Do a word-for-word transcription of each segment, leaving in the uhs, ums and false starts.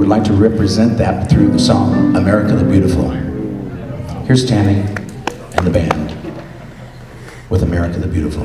would like to represent that through the song America the Beautiful. Here's Tammy and the band with America the Beautiful.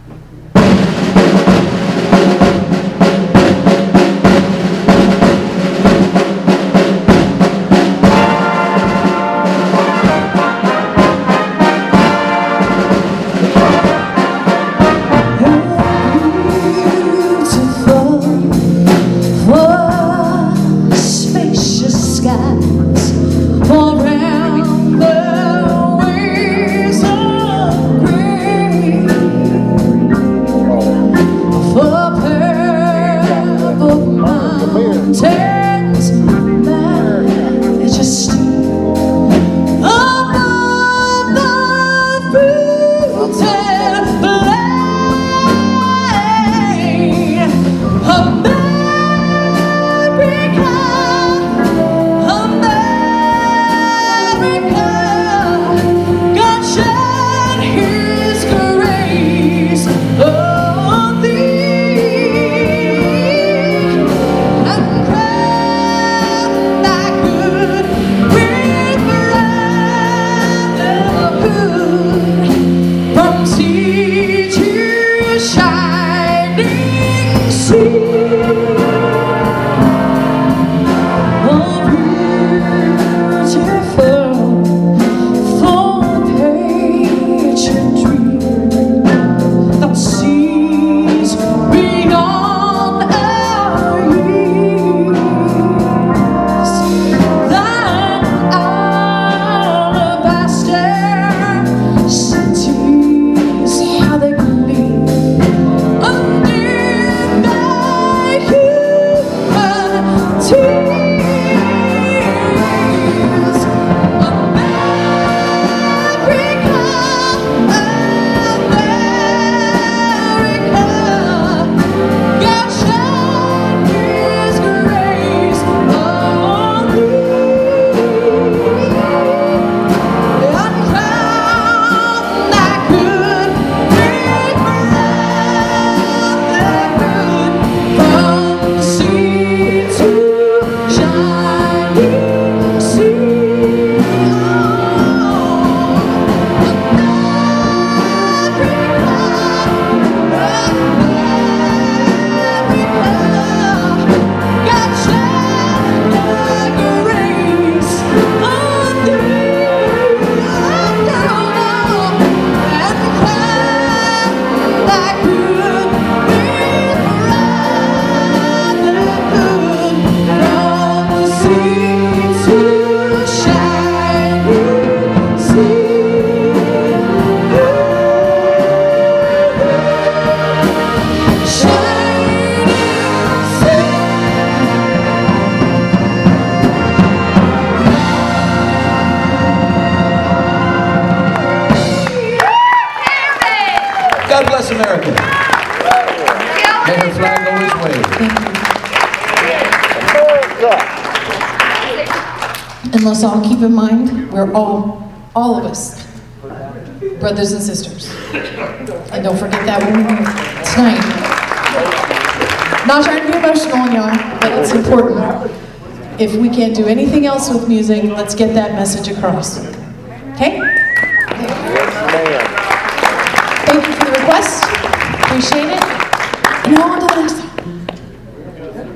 God bless America. May her flag always wave. And let's all keep in mind, we're all, all of us, brothers and sisters. And don't forget that when we do tonight. Not trying to be emotional on y'all, but it's important. If we can't do anything else with music, let's get that message across.